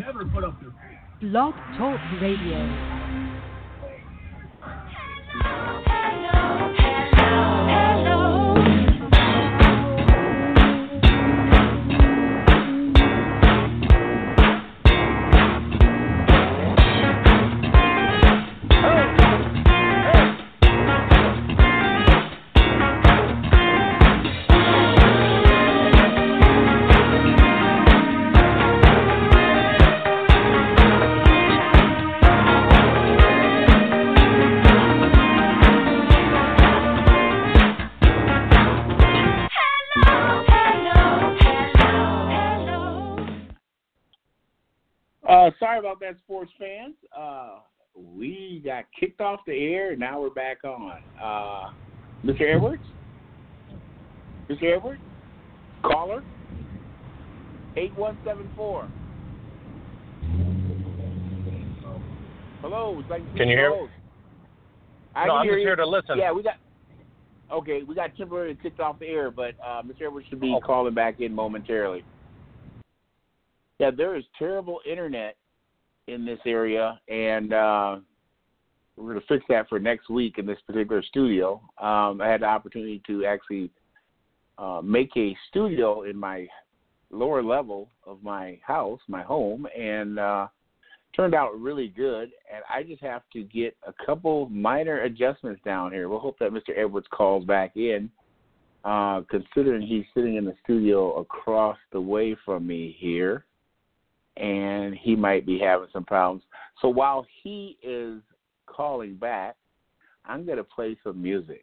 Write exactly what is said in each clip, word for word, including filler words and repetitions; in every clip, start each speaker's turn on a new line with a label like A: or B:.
A: Blog Talk Radio.
B: Uh, sorry about that, sports fans. Uh, we got kicked off the air, and now we're back on. Uh, Mister Edwards? Mister Edwards? Caller? eight one seven four. Hello. It's like
C: can you hear me?
B: I
C: no,
B: can
C: I'm
B: hear
C: just
B: you.
C: here to listen.
B: Yeah, we got... Okay, we got temporarily kicked off the air, but uh, Mister Edwards should be
C: oh.
B: calling back in momentarily. Yeah, there is terrible internet in this area, and uh, we're going to fix that for next week in this particular studio. Um, I had the opportunity to actually uh, make a studio in my lower level of my house, my home, and uh, turned out really good. And I just have to get a couple minor adjustments down here. We'll hope that Mister Edwards calls back in, uh, considering he's sitting in the studio across the way from me here. And he might be having some problems. So while he is calling back, I'm going to play some music.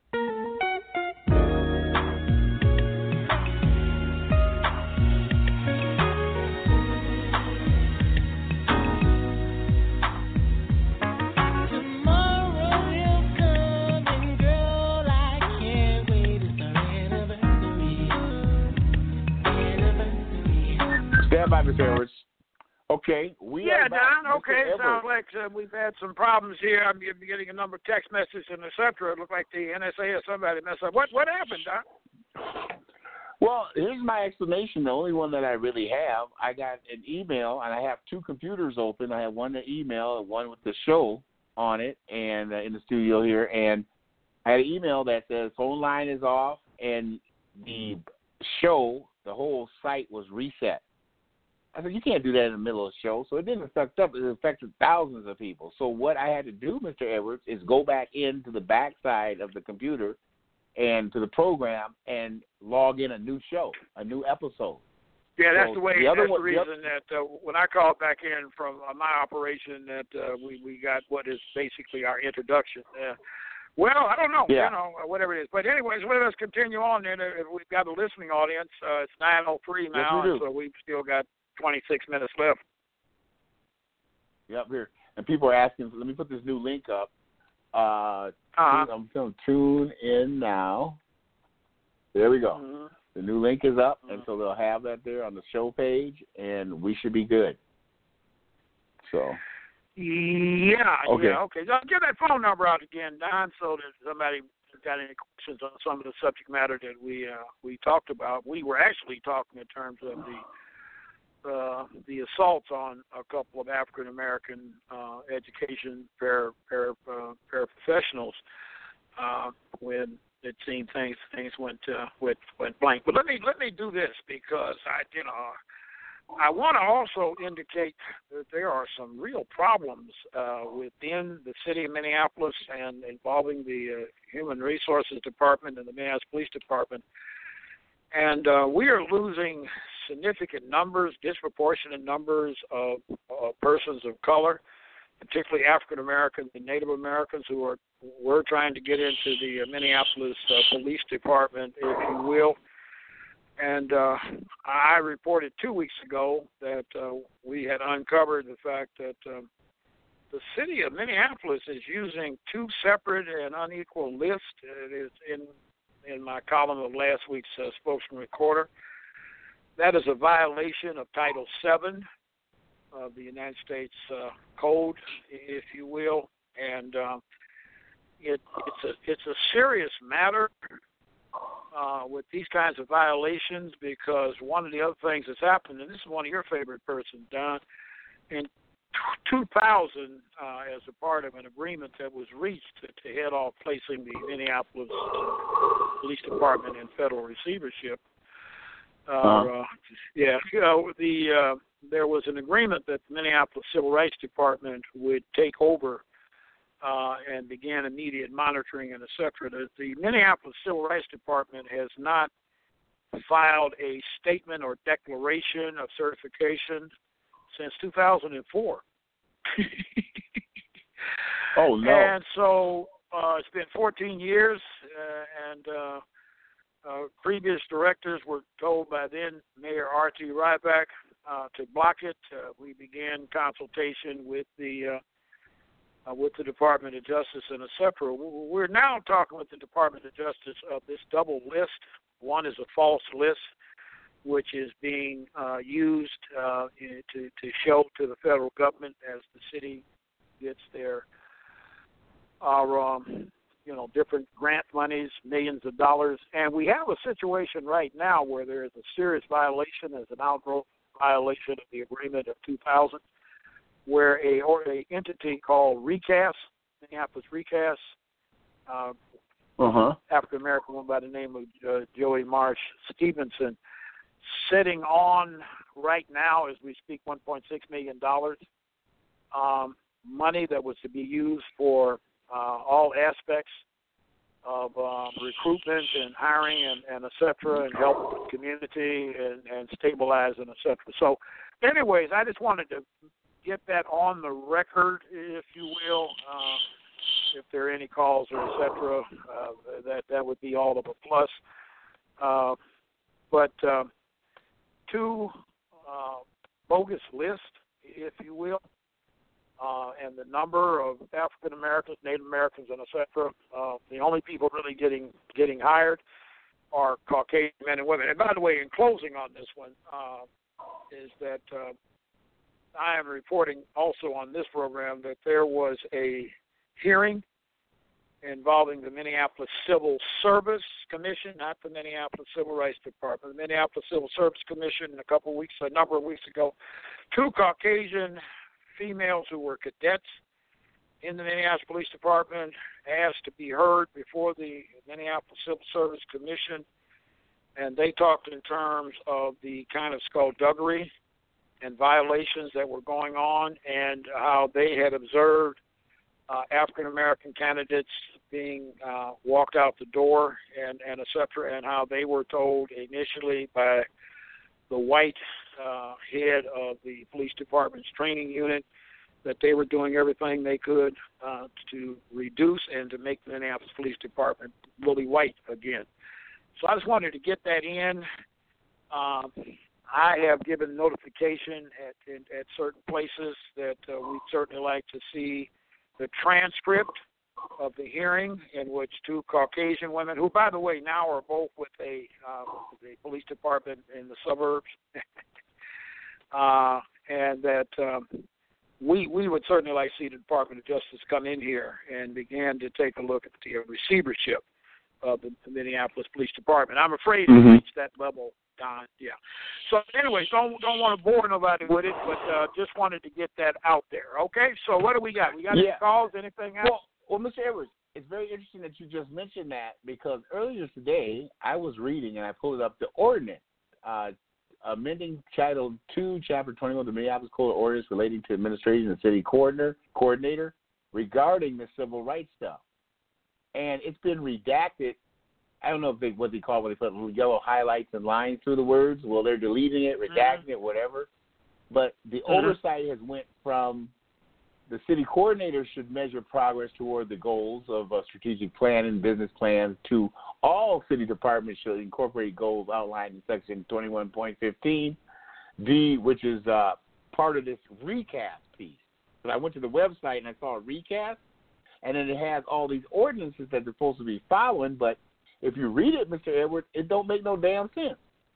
B: Stand by, Mister Edwards. Okay, we
D: yeah,
B: are back.
D: Don. Okay,
B: Mister
D: sounds like uh, we've had some problems here. I'm getting a number of text messages and et cetera. It looked like the N S A or somebody messed up. What what happened, Don?
B: Well, here's my explanation. The only one that I really have. I got an email, and I have two computers open. I have one the email and one with the show on it, and uh, in the studio here. And I had an email that says phone line is off, and the show, the whole site was reset. I said, you can't do that in the middle of the show. So it didn't affect up. It affected thousands of people. So what I had to do, Mister Edwards, is go back into the backside of the computer and to the program and log in a new show, a new episode.
D: Yeah, that's
B: so
D: the way.
B: The other
D: that's
B: one,
D: the reason yep. that uh, when I called back in from uh, my operation, that uh, we we got what is basically our introduction. Uh, well, I don't know,
B: yeah.
D: you know, uh, whatever it is. But anyways, let us continue on. Then uh, we've got a listening audience. Uh, it's nine oh three now,
B: yes, we
D: and so we've still got twenty-six minutes left.
B: Yep, here. And people are asking, let me put this new link up. Uh,
D: uh-huh.
B: I'm going to tune in now. There we go.
D: Mm-hmm.
B: The new link is up,
D: mm-hmm.
B: and so they'll have that there on the show page, and we should be good. So.
D: Yeah,
B: okay.
D: yeah, okay. So give that phone number out again, Don, so that somebody got any questions on some of the subject matter that we uh, we talked about. We were actually talking in terms of the Uh, the assaults on a couple of African American uh, education para, para, uh, paraprofessionals uh, when it seemed things things went uh, went went blank. But let me let me do this because I you know I want to also indicate that there are some real problems uh, within the city of Minneapolis and involving the uh, Human Resources Department and the Minneapolis Police Department. And uh, we are losing significant numbers, disproportionate numbers of uh, persons of color, particularly African Americans and Native Americans who are were trying to get into the uh, Minneapolis uh, Police Department, if you will. And uh, I reported two weeks ago that uh, we had uncovered the fact that um, the city of Minneapolis is using two separate and unequal lists. It is in in my column of last week's uh, Spokesman Recorder. That is a violation of Title seven of the United States uh, Code, if you will, and uh, it, it's a it's a serious matter uh, with these kinds of violations because one of the other things that's happened, and this is one of your favorite persons, Don, in two thousand, uh, as a part of an agreement that was reached to, to head off placing the Minneapolis Police Department in federal receivership. Uh, uh, yeah, you know, the uh, there was an agreement that the Minneapolis Civil Rights Department would take over uh, and begin immediate monitoring and et cetera. The, the Minneapolis Civil Rights Department has not filed a statement or declaration of certification since two thousand four.
B: Oh, no.
D: And so uh, it's been fourteen years, uh, and uh, uh, previous directors were told by then Mayor R T Ryback uh, to block it. Uh, we began consultation with the uh, uh, with the Department of Justice and et cetera. We're now talking with the Department of Justice of this double list. One is a false list, which is being uh, used uh, to, to show to the federal government as the city gets their, our, um, you know, different grant monies, millions of dollars. And we have a situation right now where there is a serious violation, as an outgrowth violation of the agreement of two thousand, where a, or a entity called Recast, Minneapolis Recast, uh,
B: uh-huh.
D: African-American one by the name of uh, Joey Marsh Stevenson, sitting on right now as we speak one point six million dollars, um, money that was to be used for uh, all aspects of um, recruitment and hiring and, and et cetera, and help the community and, and stabilize and et cetera. So anyways, I just wanted to get that on the record, if you will. Uh, if there are any calls or et cetera, uh, that, that would be all of a plus. Uh, but... Uh, two uh, bogus lists, if you will, uh, and the number of African Americans, Native Americans, and et cetera. Uh, the only people really getting getting hired are Caucasian men and women. And by the way, in closing on this one, uh, is that uh, I am reporting also on this program that there was a hearing involving the Minneapolis Civil Service Commission, not the Minneapolis Civil Rights Department, the Minneapolis Civil Service Commission a couple of weeks, a number of weeks ago. Two Caucasian females who were cadets in the Minneapolis Police Department asked to be heard before the Minneapolis Civil Service Commission, and they talked in terms of the kind of skullduggery and violations that were going on and how they had observed Uh, African-American candidates being uh, walked out the door and, and et cetera, and how they were told initially by the white uh, head of the police department's training unit that they were doing everything they could uh, to reduce and to make the Minneapolis Police Department really white again. So I just wanted to get that in. Um, I have given notification at, in, at certain places that uh, we'd certainly like to see the transcript of the hearing in which two Caucasian women, who, by the way, now are both with a uh, the police department in the suburbs, uh, and that um, we we would certainly like to see the Department of Justice come in here and begin to take a look at the receivership of the, the Minneapolis Police Department. I'm afraid mm-hmm. to reach that level, Don. Yeah. So, anyways, don't don't want to bore nobody with it, but uh, just wanted to get that out there. Okay. So, what do we got? We got
B: yeah.
D: any calls? Anything else?
B: Well, well, Mister Edwards, it's very interesting that you just mentioned that because earlier today I was reading and I pulled up the ordinance, uh, amending Title Two, Chapter twenty-one of the Minneapolis Code of Ordinance relating to administration and city coordinator coordinator regarding the civil rights stuff, and it's been redacted. I don't know if they what they call when they put little yellow highlights and lines through the words. Well, they're deleting it, redacting mm-hmm. it, whatever. But the mm-hmm. oversight has went from the city coordinator should measure progress toward the goals of a strategic plan and business plans to all city departments should incorporate goals outlined in Section twenty-one point fifteen D, which is uh, part of this recast piece. But I went to the website and I saw a recast, and then it has all these ordinances that they're supposed to be following, but if you read it, Mister Edwards, it don't make no damn sense.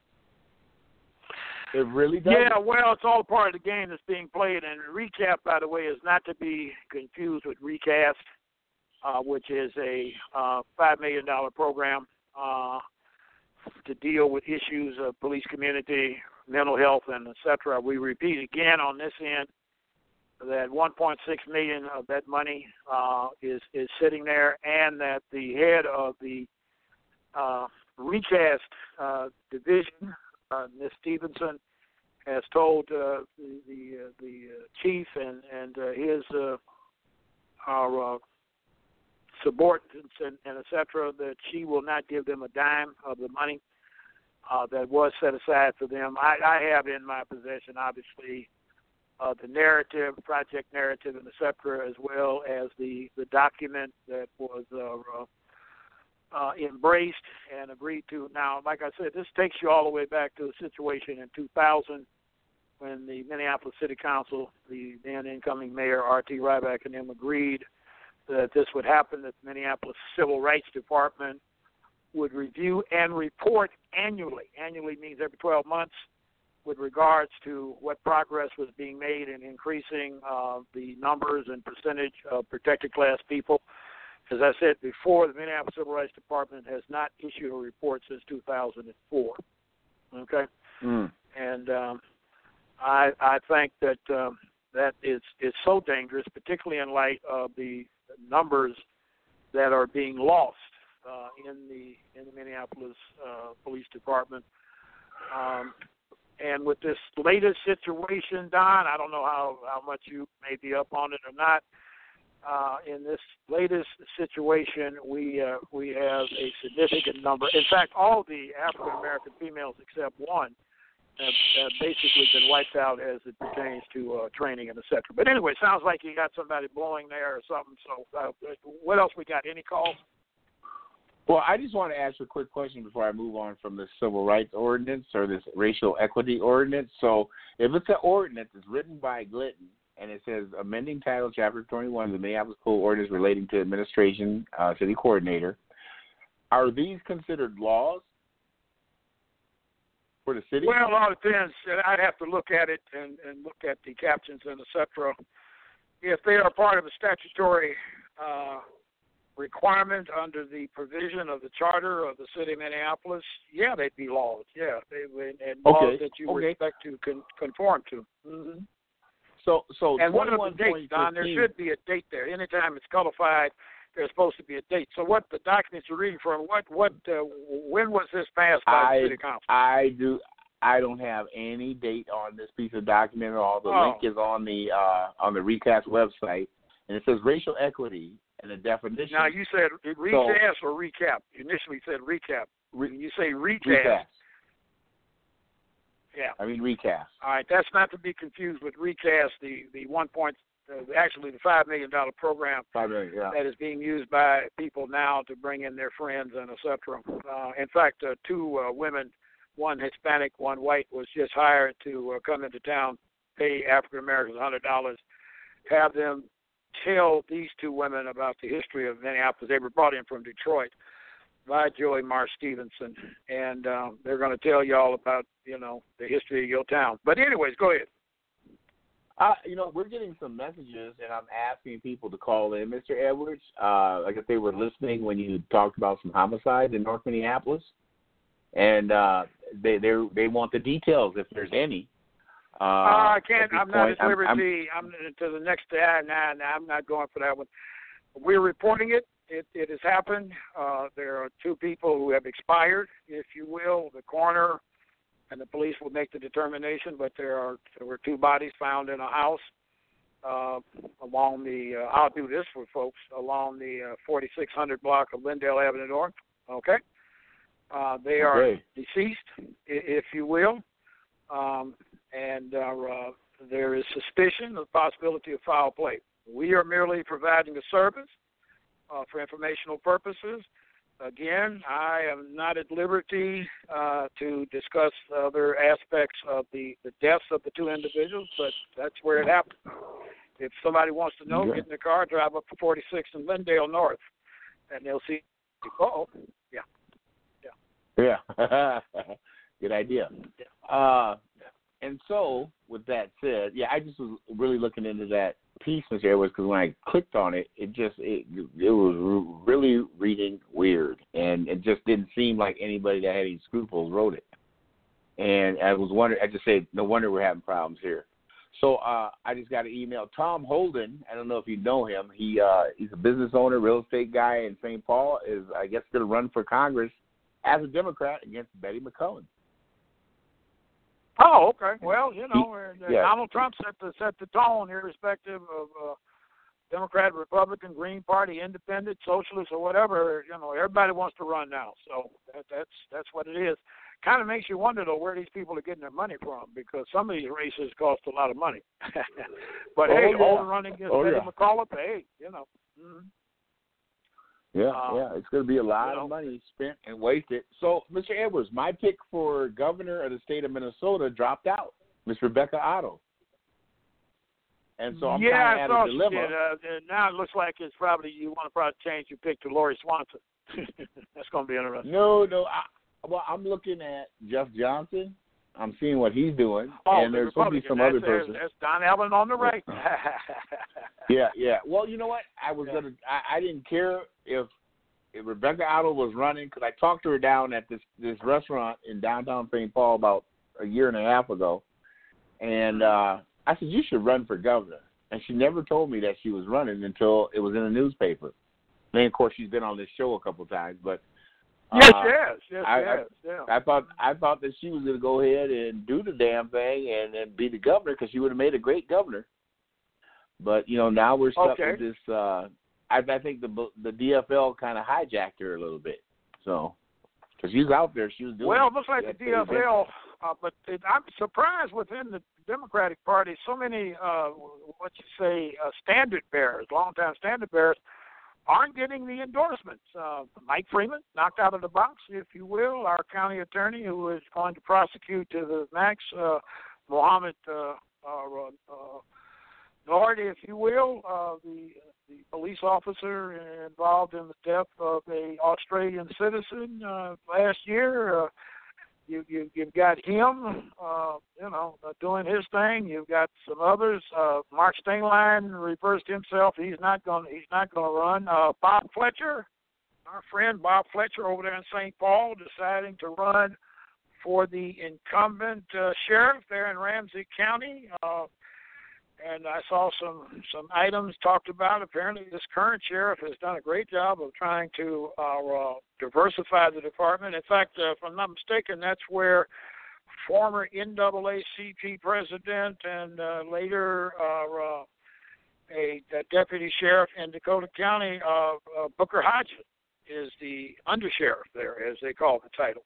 B: It really doesn't.
D: Yeah, well, it's all part of the game that's being played. And recap, by the way, is not to be confused with recast, uh, which is a uh, five million dollars program uh, to deal with issues of police community, mental health, and et cetera. We repeat again on this end that one point six million dollars of that money uh, is is sitting there, and that the head of the uh, recast uh, division, uh, Miz Stevenson, has told uh, the the, uh, the uh, chief and and uh, his uh, our uh, subordinates and, and et cetera, that she will not give them a dime of the money uh, that was set aside for them. I, I have in my possession, obviously, uh, the narrative, project narrative, and et cetera, as well as the, the document that was uh, uh, uh, embraced and agreed to. Now, like I said, this takes you all the way back to the situation in two thousand when the Minneapolis City Council, the then incoming mayor, R T Ryback, and them agreed that this would happen, that the Minneapolis Civil Rights Department would review and report annually. Annually means every twelve months, with regards to what progress was being made in increasing uh, the numbers and percentage of protected class people. As I said before, the Minneapolis Civil Rights Department has not issued a report since two thousand four. Okay?
B: Mm.
D: And um, I, I think that um, that is, is so dangerous, particularly in light of the numbers that are being lost uh, in the in the Minneapolis uh, Police Department. Um, and with this latest situation, Don, I don't know how, how much you may be up on it or not. Uh, in this latest situation, we uh, we have a significant number. In fact, all the African American females except one have, have basically been wiped out as it pertains to uh, training and et cetera. But anyway, sounds like you got somebody blowing there or something. So uh, what else we got? Any calls?
B: Well, I just want to ask you a quick question before I move on from this civil rights ordinance or this racial equity ordinance. So if it's an ordinance that's written by Glidden and it says amending title chapter twenty-one of the Minneapolis Code ordinance relating to administration, uh, city coordinator, are these considered laws for the city?
D: Well, it all depends. I'd have to look at it and, and look at the captions and et cetera. If they are part of a statutory uh, requirement under the provision of the charter of the city of Minneapolis, yeah, they'd be laws. Yeah, they and laws
B: okay.
D: that you
B: okay.
D: would expect to con- conform to. Mm-hmm.
B: So, so
D: and one of the dates, Don, there should be a date there. Anytime it's codified, there's supposed to be a date. So, what the documents you're reading from, what, what, uh, when was this passed by
B: I,
D: the city council?
B: I do. I don't have any date on this piece of document at all. The
D: oh.
B: link is on the uh, on the recast website, and it says racial equity and the definition.
D: Now, you said recast so, or recap? You initially said recap. Re- you say recast.
B: recast.
D: Yeah.
B: I mean recast.
D: All right, that's not to be confused with recast, the, the one point, uh, actually the five million dollars program
B: Five million, yeah.
D: that is being used by people now to bring in their friends and et cetera. Uh, in fact, uh, two uh, women, one Hispanic, one white, was just hired to uh, come into town, pay African Americans one hundred dollars, have them tell these two women about the history of Minneapolis. They were brought in from Detroit by Joey Marsh Stevenson, and um, they're going to tell you all about, you know, the history of your town. But anyways, go ahead.
B: Uh, you know, we're getting some messages, and I'm asking people to call in, Mister Edwards, uh, like if they were listening when you talked about some homicides in North Minneapolis, and uh, they they they want the details if there's any. Uh,
D: uh, I can't. I'm
B: point,
D: not at liberty. I'm, I'm, I'm to the next day. Nah, nah, I'm not going for that one. We're reporting it. It, it has happened. Uh, there are two people who have expired, if you will. The coroner and the police will make the determination, but there are there were two bodies found in a house uh, along the, uh, I'll do this for folks, along the uh, forty-six hundred block of Lindale Avenue North. Okay? Uh, they are
B: okay.
D: deceased, if you will, um, and uh, uh, there is suspicion of possibility of foul play. We are merely providing a service Uh, for informational purposes. Again, I am not at liberty uh, to discuss other aspects of the, the deaths of the two individuals, but that's where it happened. If somebody wants to know,
B: yeah.
D: get in the car, drive up to forty-six and Lindale North, and they'll see. Oh, yeah,
B: yeah, yeah. Good idea. Uh, and so with that said, yeah, I just was really looking into that piece, Mister Edwards, because when I clicked on it, it just it it was really reading weird, and it just didn't seem like anybody that had any scruples wrote it. And I was wondering, I just said, no wonder we're having problems here. So uh, I just got an email. Tom Holden, I don't know if you know him. He uh, he's a business owner, real estate guy in Saint Paul. Is I guess going to run for Congress as a Democrat against Betty McCullen.
D: Oh, okay. Well, you know,
B: he,
D: uh,
B: yeah.
D: Donald Trump set the set the tone, irrespective of uh, Democrat, Republican, Green Party, Independent, Socialist, or whatever. You know, everybody wants to run now. So that, that's that's what it is. Kind of makes you wonder, though, where these people are getting their money from, because some of these races cost a lot of money. But,
B: oh,
D: hey,
B: yeah.
D: Holden running against
B: oh,
D: Betty
B: yeah.
D: McCullough, hey, you know. Mm-hmm.
B: Yeah,
D: um,
B: yeah, it's going to be a lot
D: you know.
B: of money spent and wasted. So, Mister Edwards, my pick for governor of the state of Minnesota dropped out, Miss Rebecca Otto. And so I'm
D: yeah,
B: kind of
D: I
B: at
D: saw
B: a dilemma.
D: She did. Uh, now it looks like it's probably you want to probably change your pick to Lori Swanson. That's going to be interesting.
B: No, no, I, well, I'm looking at Jeff Johnson. I'm seeing what he's doing,
D: Oh,
B: and
D: the
B: there's going to be some
D: that's,
B: other person.
D: That's Don Allen on the right.
B: yeah, yeah. Well, you know what? I was
D: Yeah.
B: gonna. I, I didn't care if, if Rebecca Otto was running, because I talked to her down at this this restaurant in downtown Saint Paul about a year and a half ago, and uh, I said you should run for governor, and she never told me that she was running until it was in the newspaper. And of course, she's been on this show a couple of times, but.
D: Yes,
B: uh,
D: yes, yes,
B: I,
D: yes. Yeah.
B: I, I thought I thought that she was going to go ahead and do the damn thing and, and be the governor, because she would have made a great governor. But you know, now we're stuck
D: Okay.
B: with this. Uh, I, I think the the D F L kind of hijacked her a little bit. So, because she was out there, she was doing.
D: Well, it looks like
B: that
D: the D F L,
B: event.
D: uh, but it, I'm surprised within the Democratic Party, so many uh, what you say uh, standard bearers, longtime standard bearers, aren't getting the endorsements. Uh, Mike Freeman, knocked out of the box, if you will, our county attorney who is going to prosecute to the max, uh, Mohammed uh, uh, uh, Nord, if you will, uh, the the police officer involved in the death of a Australian citizen uh, last year. Uh, You, you, you've got him, uh, you know, uh, doing his thing. You've got some others. Uh, Mark Steinlein reversed himself. He's not going. He's not going to run. Uh, Bob Fletcher, our friend Bob Fletcher over there in Saint Paul, deciding to run for the incumbent uh, sheriff there in Ramsey County. Uh, and I saw some some items talked about. Apparently, this current sheriff has done a great job of trying to uh, uh, diversify the department. In fact, uh, if I'm not mistaken, that's where former N double A C P president and uh, later uh, uh, a, a deputy sheriff in Dakota County, uh, uh, Booker Hodges, is the undersheriff there, as they call the title.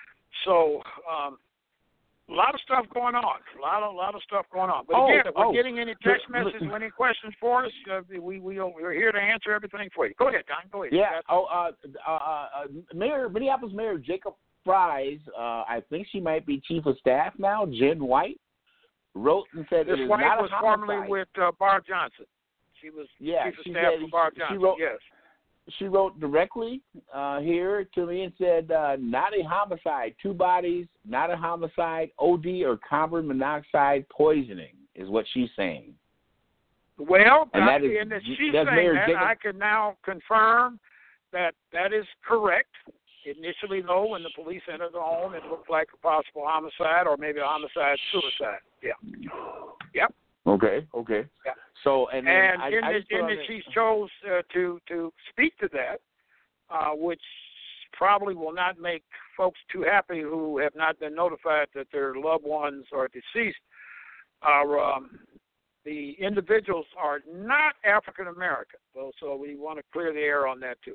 D: So. Um, A lot of stuff going on. A lot of, a lot of stuff going on. But
B: oh,
D: again, if we're
B: oh,
D: getting any text
B: l-
D: messages or any questions for us, uh, we, we, we're here to answer everything for you. Go ahead, Don. Go ahead.
B: Yeah. Oh, uh, uh, uh, Mayor, Minneapolis Mayor Jacob Fries, uh, I think she might be chief of staff now, Jen White, wrote and said
D: This
B: it is
D: White
B: not a
D: was
B: homicide.
D: formerly with uh, Barb Johnson. She was
B: yeah,
D: chief of
B: she
D: staff
B: said,
D: for Barb Johnson.
B: She wrote,
D: yes.
B: She wrote directly uh, here to me and said, uh, not a homicide, two bodies, not a homicide, O D or carbon monoxide poisoning is what she's saying.
D: Well,
B: and
D: I,
B: that is,
D: and she's
B: that's
D: saying
B: Mayor
D: that.
B: Jacob.
D: I can now confirm that that is correct. Initially, though, when the police entered the home, it looked like a possible homicide or maybe a homicide-suicide. Yeah. Yep.
B: Okay, okay.
D: Yeah.
B: So, and, then
D: And
B: I,
D: in
B: I
D: the,
B: just put
D: in
B: on
D: the,
B: the-
D: she chose uh, to to speak to that, uh, which probably will not make folks too happy who have not been notified that their loved ones are deceased. Are um, the individuals are not African American, so so we want to clear the air on that too.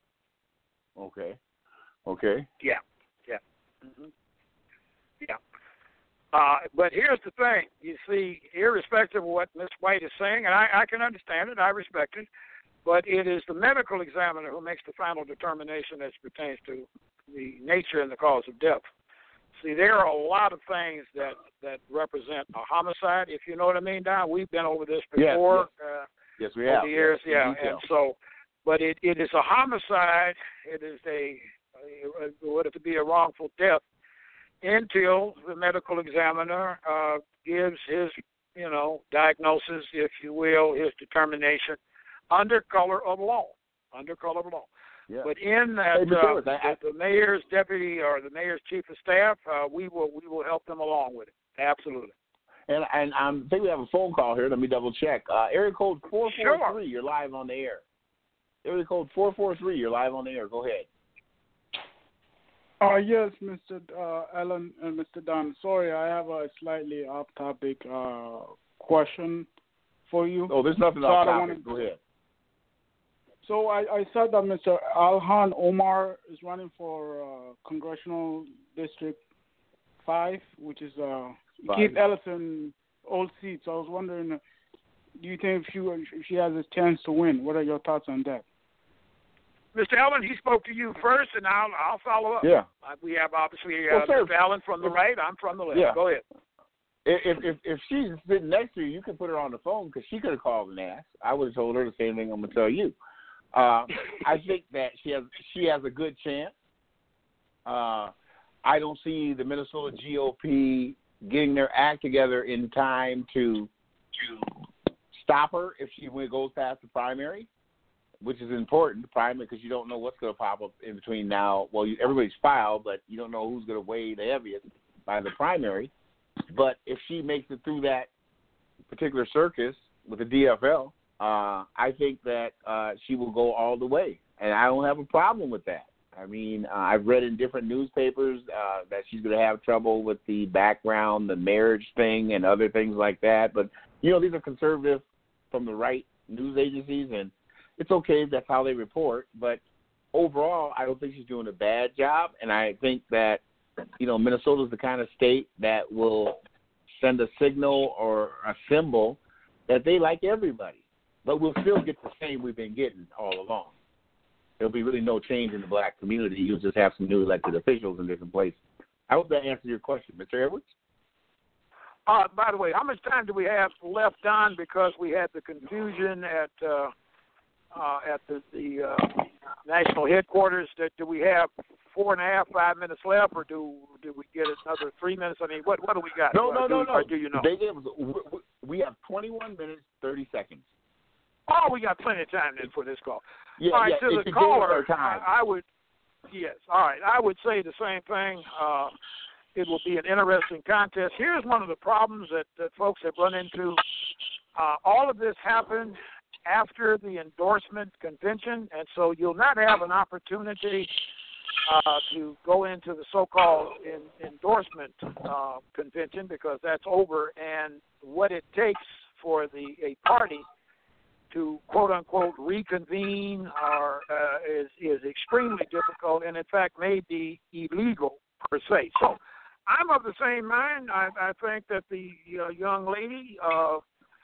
B: Okay. Okay.
D: Yeah. Yeah. Mm-hmm. Yeah. Uh, but here's the thing. You see, irrespective of what Miz White is saying, and I, I can understand it, I respect it, but it is the medical examiner who makes the final determination as pertains to the nature and the cause of death. See, there are a lot of things that, that represent a homicide, if you know what I mean, Don. We've been over this before.
B: Yes, yes.
D: Uh,
B: yes we
D: over
B: have.
D: the years,
B: yes,
D: yeah.
B: in detail.
D: And so, but it, it is a homicide. It is a, a would it be a wrongful death? until the medical examiner uh, gives his, you know, diagnosis, if you will, his determination, under color of law. Under color of law.
B: Yeah.
D: But in that,
B: hey,
D: uh,
B: I, I,
D: the, the mayor's deputy or the mayor's chief of staff, uh, we will we will help them along with it. Absolutely.
B: And and um, I think we have a phone call here. Let me double check. Uh, area code four four three.
D: Sure.
B: You're live on the air. Area code four four three. You're live on the air. Go ahead.
C: Uh, yes, Mister Uh, Allen and Mister Dunn. Sorry, I have a slightly off-topic uh, question for you.
B: Oh, there's nothing
C: so
B: off
C: wanna...
B: topic. Go ahead.
C: So I, I said that Mister Alhan Omar is running for uh, Congressional District five, which is uh, Keith Ellison old seat. So I was wondering, uh, do you think if she, if she has a chance to win? What are your thoughts on that?
D: Mister Allen, he spoke to you first, and I'll I'll follow up.
B: Yeah.
D: Uh, we have obviously uh,
B: well, sir,
D: Mister Allen from the right. I'm from the left.
B: Yeah.
D: Go ahead.
B: If if if she's sitting next to you, you can put her on the phone because she could have called and asked. I would have told her the same thing I'm gonna tell you. Uh, I think that she has she has a good chance. Uh, I don't see the Minnesota G O P getting their act together in time to to stop her if she goes past the primary, which is important, the primary, because you don't know what's going to pop up in between now. Well, you, everybody's filed, but you don't know who's going to weigh the heaviest by the primary. But if she makes it through that particular circus with the D F L, uh, I think that uh, she will go all the way, and I don't have a problem with that. I mean, uh, I've read in different newspapers uh, that she's going to have trouble with the background, the marriage thing, and other things like that. But, you know, these are conservative from the right news agencies, and it's okay if that's how they report. But overall, I don't think she's doing a bad job, and I think that, you know, Minnesota's the kind of state that will send a signal or a symbol that they like everybody. But we'll still get the same we've been getting all along. There'll be really no change in the black community. You'll just have some new elected officials in different places. I hope that answers your question, Mister Edwards.
D: Uh, by the way, how much time do we have left on? Because we had the confusion at uh, uh, at the, the uh, national headquarters. That do we have four and a half, five minutes left, or do do we get another three minutes? I mean, what what do we got?
B: No, no,
D: do,
B: no, no.
D: Or do you know?
B: They gave us, we have twenty-one minutes, thirty seconds.
D: Oh, we got plenty of time then for this call.
B: Yeah,
D: all right,
B: yeah,
D: to the caller, I, I would, yes, all right, I would say the same thing. Uh, it will be an interesting contest. Here's one of the problems that, that folks have run into. Uh, all of this happened after the endorsement convention, and so you'll not have an opportunity uh, to go into the so-called in, endorsement uh, convention because that's over, and what it takes for the a party to quote-unquote reconvene or, uh, is, is extremely difficult and, in fact, may be illegal per se. So I'm of the same mind. I, I think that the uh, young lady uh,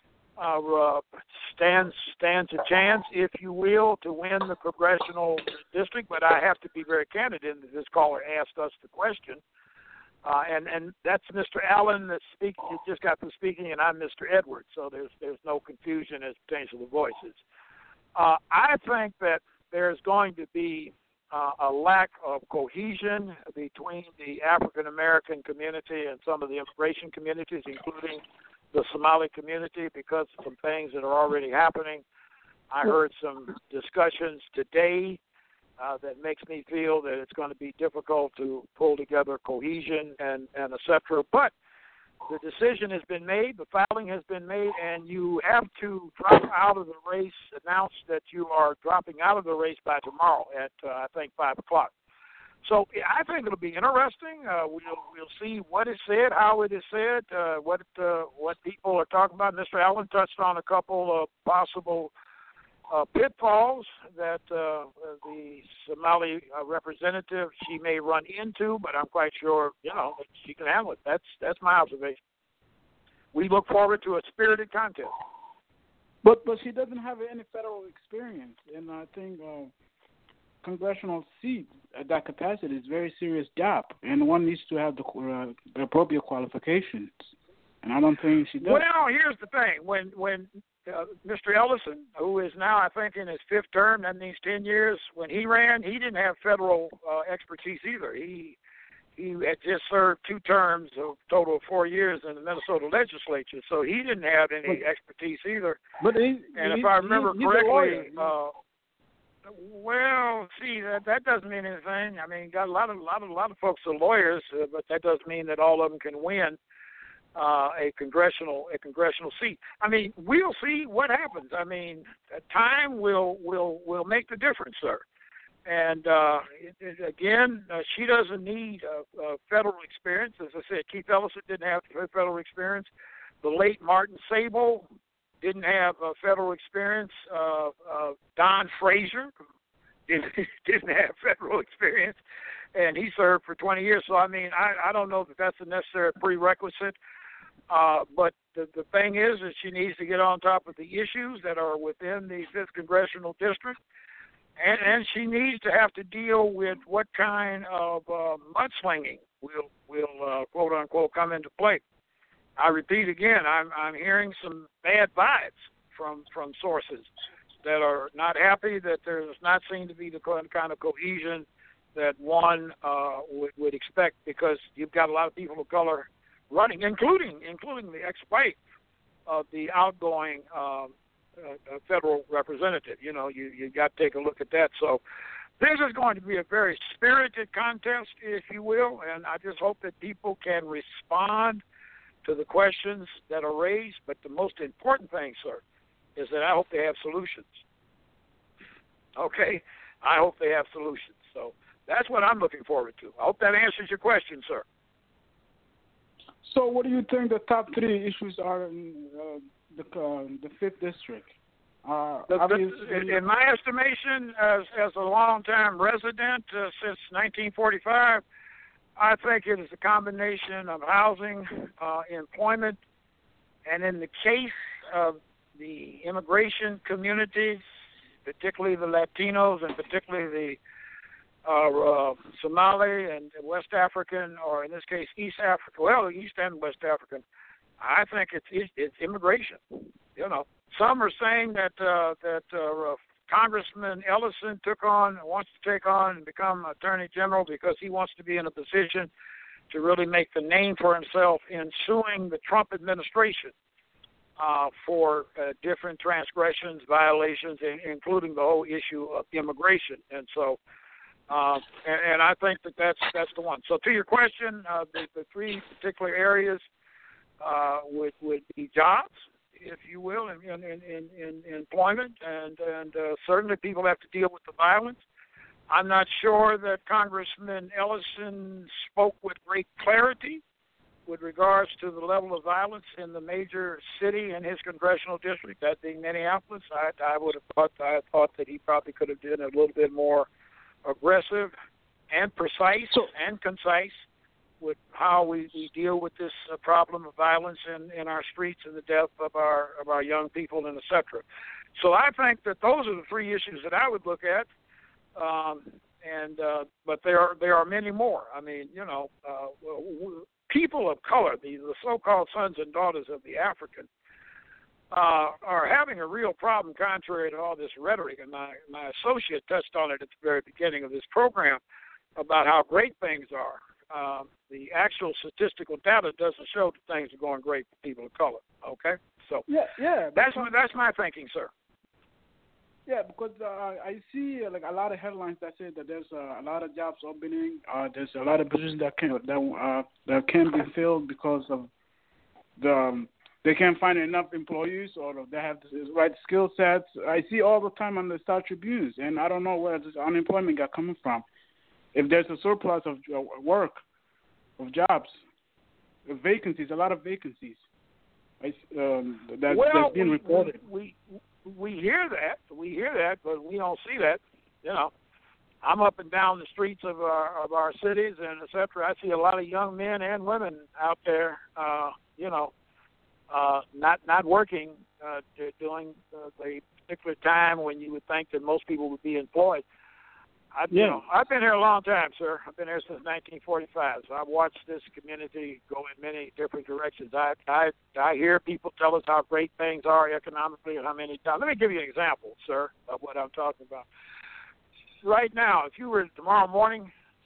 D: uh, stands stands a chance, if you will, to win the congressional district, but I have to be very candid in that this caller asked us the question. Uh, and, and that's Mister Allen that speak, just got through speaking, and I'm Mister Edwards, so there's there's no confusion as pertains to the voices. Uh, I think that there's going to be uh, a lack of cohesion between the African-American community and some of the immigration communities, including the Somali community, because of some things that are already happening. I heard some discussions today Uh, that makes me feel that it's going to be difficult to pull together cohesion and, and et cetera. But the decision has been made, the filing has been made, and you have to drop out of the race, announce that you are dropping out of the race by tomorrow at, uh, I think, five o'clock. So I think it'll be interesting. Uh, we'll, we'll see what is said, how it is said, uh, what uh, what people are talking about. Mister Allen touched on a couple of possible Uh, pitfalls that uh, the Somali uh, representative she may run into, but I'm quite sure you know that she can handle it. That's that's my observation. We look forward to a spirited contest.
C: But but she doesn't have any federal experience, and I think uh, congressional seat at that capacity is a very serious gap, and one needs to have the, uh, the appropriate qualifications. And I don't think she does.
D: Well, here's the thing: when when Uh, Mister Ellison, who is now, I think, in his fifth term, that means ten years. When he ran, he didn't have federal uh, expertise either. He he had just served two terms, a total of four years in the Minnesota legislature, so he didn't have any but, expertise either.
C: But he,
D: and
C: he,
D: if I remember
C: he,
D: correctly, uh, well, see, that that doesn't mean anything. I mean, got a lot of a lot of a lot of folks are lawyers, uh, but that doesn't mean that all of them can win uh, a congressional a congressional seat. I mean, we'll see what happens. I mean, time will will will make the difference, sir. And uh, it, it, again, uh, she doesn't need uh, uh, federal experience. As I said, Keith Ellison didn't have federal experience. The late Martin Sable didn't have uh, federal experience. Uh, uh, Don Fraser didn't, didn't have federal experience, and he served for twenty years. So, I mean, I, I don't know that that's a necessary prerequisite. Uh, but the, the thing is that she needs to get on top of the issues that are within the fifth Congressional District. And, and she needs to have to deal with what kind of uh, mudslinging will, will uh, quote unquote, come into play. I repeat again, I'm I'm hearing some bad vibes from from sources that are not happy that there does not seem to be the kind of cohesion that one uh, would would expect, because you've got a lot of people of color running, including including the ex-wife of the outgoing Uh, Uh, a federal representative. You know, you you got to take a look at that. So this is going to be a very spirited contest, if you will, and I just hope that people can respond to the questions that are raised. But the most important thing, sir, is that I hope they have solutions. Okay? I hope they have solutions. So that's what I'm looking forward to. I hope that answers your question, sir.
C: So what do you think the top three issues are in uh, the uh, the fifth district? Uh,
D: the, the, in my estimation, as as a long-time resident uh, since nineteen forty-five, I think it is a combination of housing, uh, employment, and in the case of the immigration communities, particularly the Latinos and particularly the uh, uh, Somali and West African, or in this case East African, well, East and West African, I think it's it's immigration. You know, some are saying that uh, that uh, Congressman Ellison took on wants to take on and become Attorney General because he wants to be in a position to really make the name for himself in suing the Trump administration uh, for uh, different transgressions, violations, including the whole issue of immigration. And so, uh, and, and I think that that's that's the one. So to your question, uh, the, the three particular areas uh, would would be jobs, if you will, in in, in, in employment, and and uh, certainly people have to deal with the violence. I'm not sure that Congressman Ellison spoke with great clarity with regards to the level of violence in the major city in his congressional district, that being Minneapolis. I, I would have thought I thought that he probably could have been a little bit more aggressive and precise so, and concise with how we, we deal with this uh, problem of violence in, in our streets and the death of our of our young people, and et cetera. So I think that those are the three issues that I would look at, um, and uh, but there are there are many more. I mean, you know, uh, people of color, the, the so-called sons and daughters of the African, uh, are having a real problem, contrary to all this rhetoric. And my my associate touched on it at the very beginning of this program about how great things are. Um, the actual statistical data doesn't show that things are going great for people of color. Okay, so
C: yeah, yeah,
D: that's my, that's my thinking, sir.
C: Yeah, because uh, I see uh, like a lot of headlines that say that there's uh, a lot of jobs opening. Uh, there's a lot of positions that can that uh, that can't be filled because of the um, they can't find enough employees, or they have the right skill sets. I see all the time on the Star Tribunes, and I don't know where this unemployment got coming from. If there's a surplus of work, of jobs, of vacancies, a lot of vacancies, I, um, that,
D: well,
C: that's being
D: we,
C: reported.
D: We, we we hear that, we hear that, but we don't see that. You know, I'm up and down the streets of our of our cities and et cetera. I see a lot of young men and women out there, uh, you know, uh, not not working uh, during uh, the particular time when you would think that most people would be employed. I've,
C: yeah.
D: you know, I've been here a long time, sir. I've been here since nineteen forty-five, so I've watched this community go in many different directions. I, I I hear people tell us how great things are economically and how many times. Let me give you an example, sir, of what I'm talking about. Right now, if you were tomorrow morning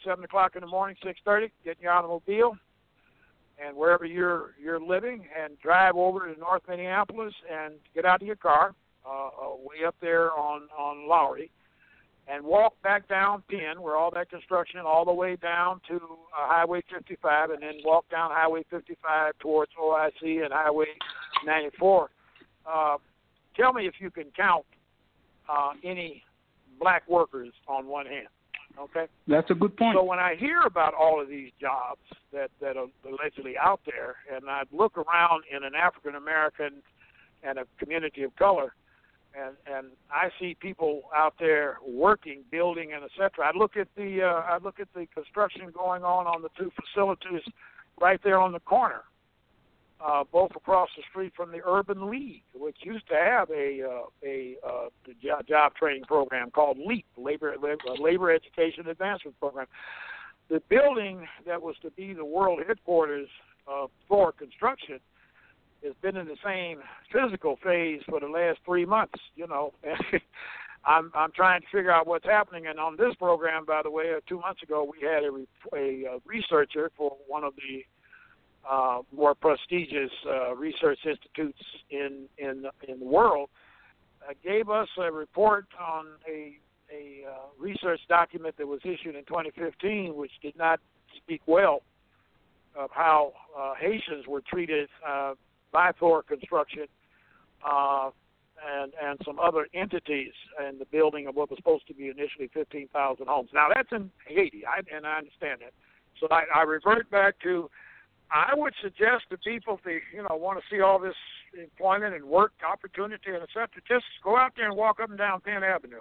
D: seven o'clock in the morning, six thirty, get in your automobile, and wherever you're you're living, and drive over to North Minneapolis and get out of your car, uh, way up there on, on Lowry, and walk back down Penn, where all that construction, all the way down to uh, Highway fifty-five, and then walk down Highway fifty-five towards O I C and Highway ninety-four. Uh, tell me if you can count uh, any black workers on one hand. Okay,
C: that's a good point.
D: So when I hear about all of these jobs that, that are allegedly out there, and I look around in an African American and a community of color, and and I see people out there working, building, and et cetera. I look at the uh, I look at the construction going on on the two facilities right there on the corner, uh, both across the street from the Urban League, which used to have a uh, a uh, job, job training program called LEAP, Labor Labor Education Advancement Program. The building that was to be the world headquarters uh, for construction has been in the same physical phase for the last three months. You know, I'm I'm trying to figure out what's happening. And on this program, by the way, uh, two months ago, we had a, a, a researcher for one of the uh, more prestigious uh, research institutes in in in the world, uh, gave us a report on a a uh, research document that was issued in twenty fifteen, which did not speak well of how uh, Haitians were treated uh, by Thor Construction uh, and and some other entities in the building of what was supposed to be initially fifteen thousand homes. Now, that's in Haiti, I, and I understand that. So I, I revert back to, I would suggest to people, if they you know, want to see all this employment and work opportunity and et cetera, just go out there and walk up and down Penn Avenue.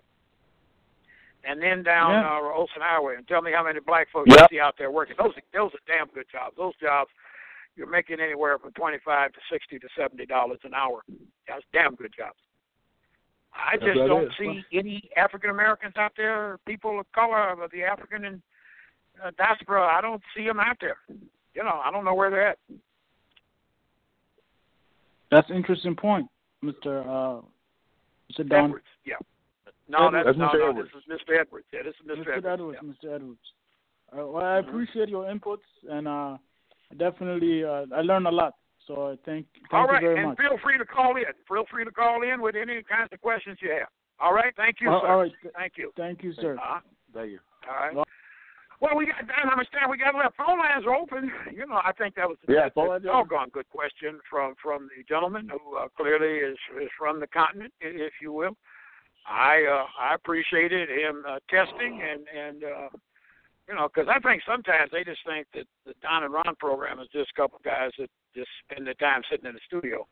D: And then down
C: yeah.
D: uh, Olsen Highway, and tell me how many black folks
B: yep.
D: you see out there working. Those, those are damn good jobs. Those jobs, you're making anywhere from twenty-five to sixty to seventy dollars an hour. That's damn good jobs. I
B: That's
D: just don't
B: is.
D: see any African Americans out there, people of color, of the African and uh, diaspora. I don't see them out there. You know, I don't know where they're at.
C: That's an interesting point, Mister Uh, Mister Don.
D: Edwards, yeah. No, that's,
B: that's
D: no,
B: Mister
D: no,
B: Edwards.
D: this is Mister Edwards. Yeah, this is Mister
C: Mister
D: Edwards.
C: Edwards,
D: yeah.
C: Mister Edwards. Uh, well, I appreciate your inputs, and uh, definitely uh, I learned a lot. So I thank, thank
D: All right,
C: you very
D: and
C: much.
D: feel free to call in. Feel free to call in with any kinds of questions you have. All right, thank you,
C: Uh,
D: sir.
C: all right.
D: Thank you.
C: Thank you, sir.
D: Uh-huh.
B: Thank you.
D: All right.
C: Well,
D: Well, we got, I understand we got left. Phone lines are open. You know, I think that was a,
B: Yeah,
D: a
B: phone lines are open.
D: doggone good question from, from the gentleman who uh, clearly is, is from the continent, i- if you will. I uh, I appreciated him uh, testing and, and uh, you know, because I think sometimes they just think that the Don and Ron program is just a couple of guys that just spend their time sitting in the studio.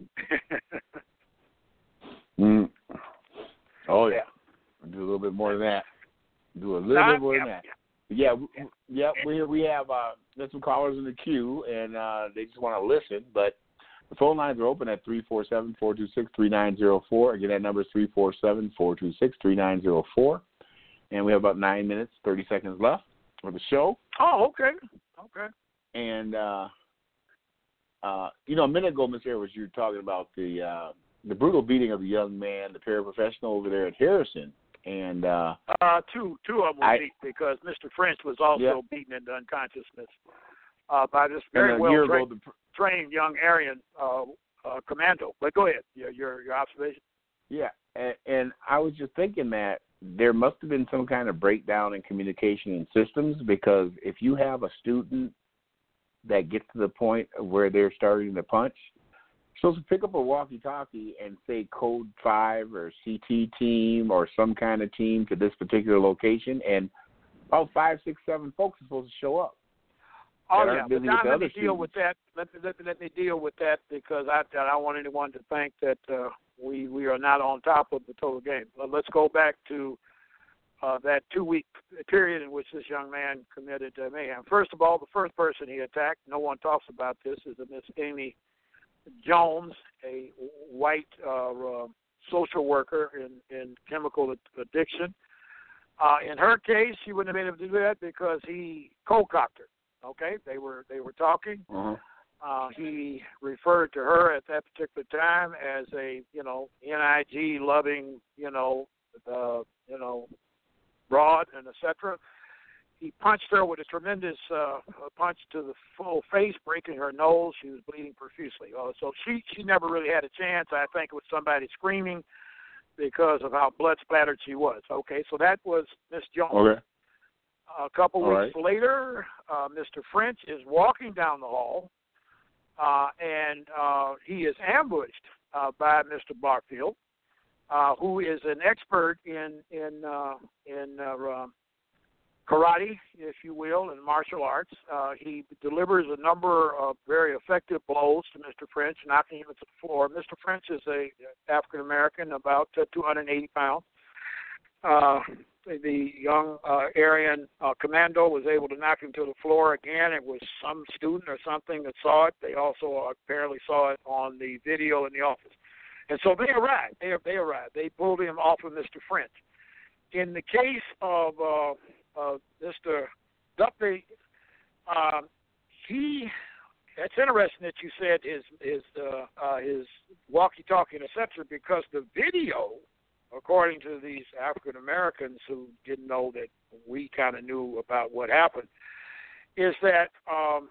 B: Mm. Oh, yeah.
D: Yeah.
B: Do a little bit more than that. Do a little
D: Nah,
B: bit more
D: yeah,
B: than that.
D: yeah.
B: Yeah, yeah, yeah we we have uh, there's some callers in the queue, and uh, they just want to listen. But the phone lines are open at three four seven, four two six, three nine zero four. Again, that number is three four seven, four two six, three nine zero four. And we have about nine minutes, thirty seconds left for the show.
D: Oh, okay. Okay.
B: And, uh, uh, you know, a minute ago, Miz Edwards, you were talking about the uh, the brutal beating of the young man, the paraprofessional over there at Harrison. And uh,
D: uh, two two of them were
B: I,
D: beat because Mister French was also
B: yeah.
D: beaten into unconsciousness uh, by this
B: and
D: very
B: a
D: well
B: year
D: tra-
B: ago, the,
D: trained young Aryan uh, uh, commando. But go ahead, your your, your observation.
B: Yeah, and, and I was just thinking that there must have been some kind of breakdown in communication and systems, because if you have a student that gets to the point of where they're starting to punch, you're supposed to pick up a walkie-talkie and say code five or C T team or some kind of team to this particular location, and about five, six, seven folks are supposed to show up.
D: Oh
B: that
D: yeah,
B: aren't
D: but
B: busy
D: now
B: with the
D: let
B: other
D: me deal
B: students.
D: with that. Let me, let, me- let me deal with that because I I don't want anyone to think that uh, we we are not on top of the total game. But let's go back to uh, that two-week period in which this young man committed uh, mayhem. First of all, the first person he attacked, no one talks about this, is a Miss Amy Jones, a white uh, uh, social worker in, in chemical addiction. Uh, in her case, she wouldn't have been able to do that because he cold-cocked her. Okay, they were they were talking.
B: Uh-huh.
D: Uh, he referred to her at that particular time as a you know N I G loving you know uh, you know broad and et cetera. he punched her with a tremendous uh, punch to the full face, breaking her nose. She was bleeding profusely. Uh, so she, she never really had a chance. I think it was somebody screaming because of how blood splattered she was. Okay, so that was Miss Jones.
B: Okay.
D: A couple
B: All
D: weeks
B: right.
D: later, uh, Mister French is walking down the hall, uh, and uh, he is ambushed uh, by Mister Barfield, uh, who is an expert in in uh, in uh, karate, if you will, and martial arts. Uh, he delivers a number of very effective blows to Mister French, knocking him to the floor. Mister French is a African American, about uh, two hundred eighty pounds. Uh, the young uh, Aryan uh, commando was able to knock him to the floor again. It was some student or something that saw it. They also apparently saw it on the video in the office. And so they arrived. They, they arrived. They pulled him off of Mister French. In the case of uh, uh, Mister Duffy, uh, he, it's interesting that you said his, his, uh, uh, his walkie-talkie and et cetera, because the video, according to these African Americans who didn't know that we kind of knew about what happened, is that um,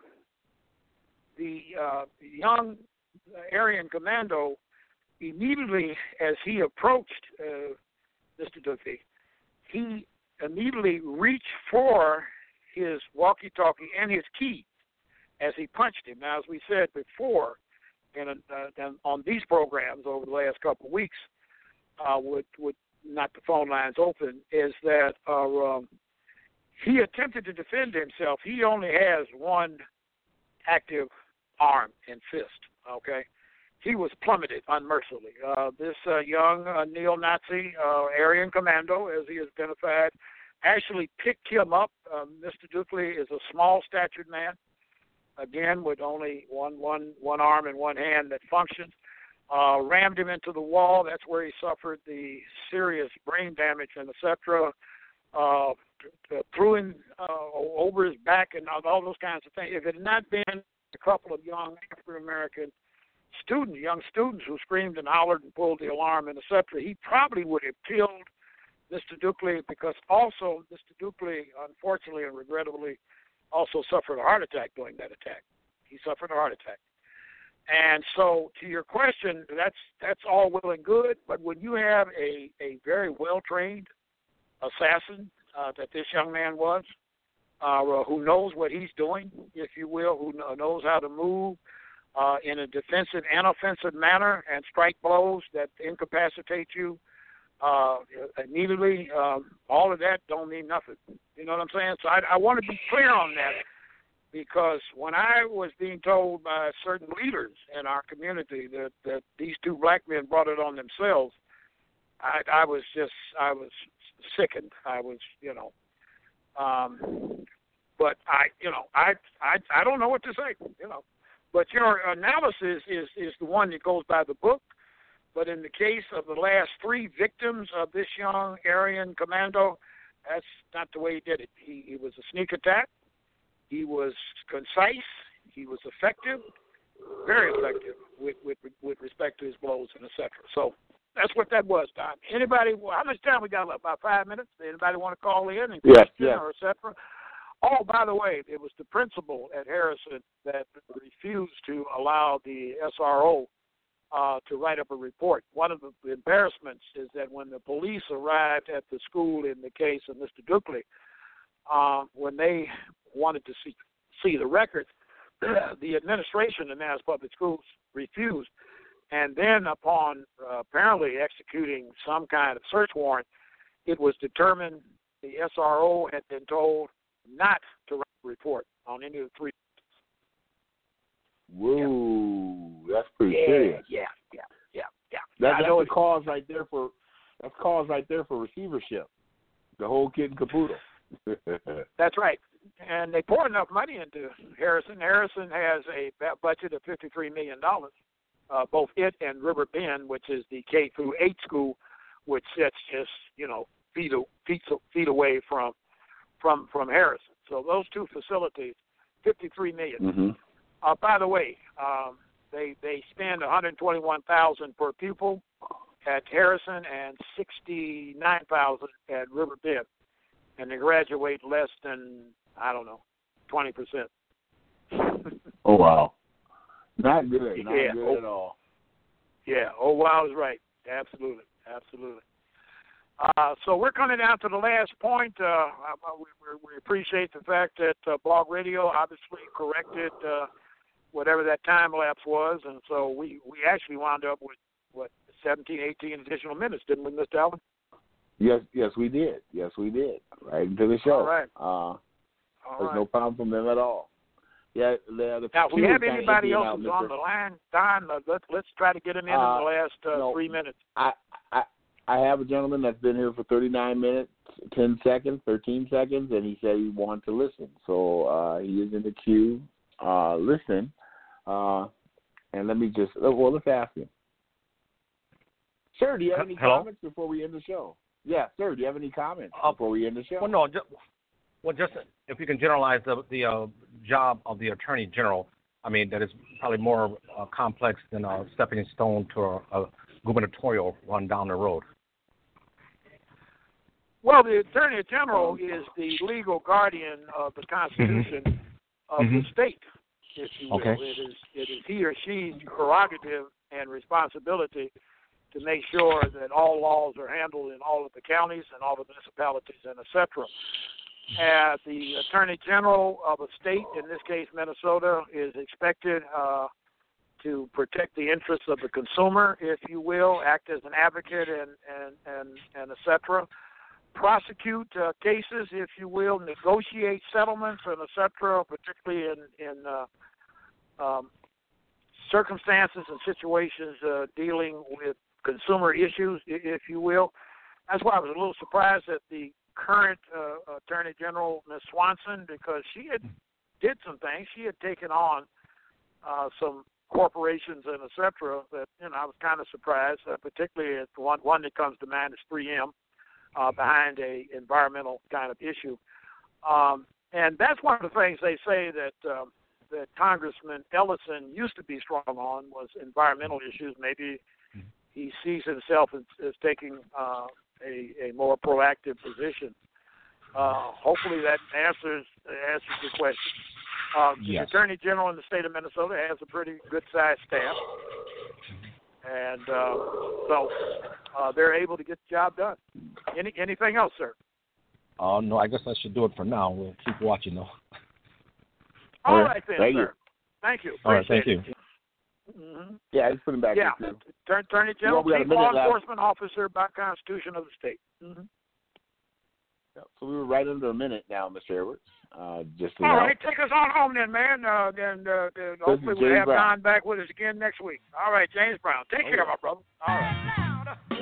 D: the uh, young Aryan commando, immediately as he approached uh, Mister Duffy, he immediately reached for his walkie-talkie and his keys as he punched him. Now, as we said before, in a, uh, on these programs over the last couple of weeks, Uh, with, with not the phone lines open, is that uh, um, he attempted to defend himself. He only has one active arm and fist, okay? He was plummeted unmercifully. Uh, this uh, young uh, neo-Nazi uh, Aryan commando, as he is identified, actually picked him up. Uh, Mister Dukley is a small-statured man, again, with only one, one, one arm and one hand that functions. Uh, rammed him into the wall. That's where he suffered the serious brain damage and et cetera. Uh, threw him uh, over his back and all those kinds of things. If it had not been a couple of young African-American students, young students who screamed and hollered and pulled the alarm and et cetera, he probably would have killed Mister Dukley, because also Mister Dukley, unfortunately and regrettably, also suffered a heart attack during that attack. He suffered a heart attack. And so, to your question, that's that's all well and good, but when you have a, a very well-trained assassin uh, that this young man was, uh, who knows what he's doing, if you will, who knows how to move uh, in a defensive and offensive manner and strike blows that incapacitate you uh, immediately, um, all of that don't mean nothing. You know what I'm saying? So I, I want to be clear on that. Because when I was being told by certain leaders in our community that, that these two black men brought it on themselves, I, I was just, I was sickened. I was, you know, um, but I, you know, I, I, I don't know what to say, you know. But your analysis is, is the one that goes by the book. But in the case of the last three victims of this young Aryan commando, that's not the way he did it. He, it was a sneak attack. He was concise. He was effective, very effective with, with with respect to his blows and et cetera. So that's what that was, Don. Anybody? How much time we got? About five minutes. Anybody want to call in and
B: yes,
D: question
B: yes.
D: or et cetera? Oh, by the way, it was the principal at Harrison that refused to allow the S R O uh, to write up a report. One of the embarrassments is that when the police arrived at the school in the case of Mister Dukley, uh, when they wanted to see see the records, the administration in Mass Public Schools refused. And then upon uh, apparently executing some kind of search warrant, it was determined the S R O had been told not to write a report on any of the three.
B: Whoa, yeah. That's pretty
D: yeah,
B: serious.
D: Yeah, yeah, yeah, yeah.
B: That,
D: I
B: that's
D: know
B: a cause right there for that's cause right there for receivership. The whole kit and caboodle.
D: That's right. And they pour enough money into Harrison. Harrison has a budget of fifty-three million dollars, uh, both it and River Bend, which is the K through eight school, which sits just, you know, feet, feet, feet away from, from, from Harrison. So those two facilities, fifty-three million dollars.
B: Mm-hmm.
D: Uh, by the way, um, they, they spend one hundred twenty-one thousand dollars per pupil at Harrison and sixty-nine thousand dollars at River Bend. and they graduate less than, I don't know, twenty percent.
B: Oh, wow. Not good. Not
D: yeah.
B: good
D: oh,
B: at all.
D: Yeah. Oh, wow is right. Absolutely. Absolutely. Uh, so we're coming down to the last point. Uh, we, we appreciate the fact that uh, Blog Radio obviously corrected uh, whatever that time lapse was, and so we, we actually wound up with, what, seventeen, eighteen additional minutes, didn't we, Mister Allen?
B: Yes, yes, we did. Yes, we did. Right into the show.
D: All right.
B: Uh,
D: All
B: there's
D: right.
B: no problem from them at all. Yeah. The, the
D: now, if we have
B: kinda
D: anybody else
B: out,
D: who's
B: Mister
D: on the line, Don, uh, let's let's try to get him in
B: uh,
D: in the last uh,
B: no,
D: three minutes.
B: I, I I have a gentleman that's been here for thirty-nine minutes, ten seconds, thirteen seconds, and he said he wanted to listen. So uh, he is in the queue. Uh, listen. Uh, and let me just, well, let's ask him. Sir, do you have any
E: Hello?
B: comments before we end the show? Yeah, sir, do you have any comments
E: Uh,
B: before we end the show?
E: Well, no. Just, well, just if you can generalize the the uh, job of the Attorney General, I mean, that is probably more uh, complex than a stepping stone to a, a gubernatorial run down the road.
D: Well, the Attorney General is the legal guardian of the Constitution
E: mm-hmm.
D: of
E: mm-hmm.
D: the state, if you will.
E: Okay.
D: It is it is he or she's prerogative and responsibility to make sure that all laws are handled in all of the counties and all the municipalities and et cetera. Uh, the Attorney General of a state, in this case Minnesota, is expected uh, to protect the interests of the consumer, if you will, act as an advocate and and and, and et cetera. Prosecute uh, cases, if you will, negotiate settlements and et cetera, particularly in, in uh, um, circumstances and situations uh, dealing with consumer issues, if you will. That's why I was a little surprised at the current uh, Attorney General, Miz Swanson, because she had did some things. She had taken on uh, some corporations and et cetera that, you know, I was kind of surprised, uh, particularly at the one, one that comes to mind is three M, uh, behind a environmental kind of issue. Um, and that's one of the things they say that um, that Congressman Ellison used to be strong on was environmental issues. Maybe he sees himself as, as taking uh, a, a more proactive position. Uh, hopefully that answers answers your question. Uh, the
E: yes.
D: Attorney General in the state of Minnesota has a pretty good-sized staff, and uh, so uh, they're able to get the job done. Any anything else, sir?
E: Oh, uh, no, I guess I should do it for now. We'll keep watching, though.
D: All,
B: All
D: right,
B: right
D: then,
B: thank
D: sir.
B: You.
D: Thank you.
E: All right,
D: Appreciate
E: thank
D: it.
E: you.
D: Mm-hmm.
B: Yeah, I just put him back.
D: Yeah,
B: in
D: Attorney General,
B: well, we
D: chief law
B: left.
D: enforcement officer by Constitution of the state. Mm-hmm.
B: Yeah, so we were right under a minute now, Mister Edwards. Uh, just
D: All
B: now.
D: right, take us on home then, man. Uh, then uh, then hopefully we'll have Don back with us again next week. All right, James Brown. Take
B: oh,
D: care,
B: yeah.
D: my brother. All right.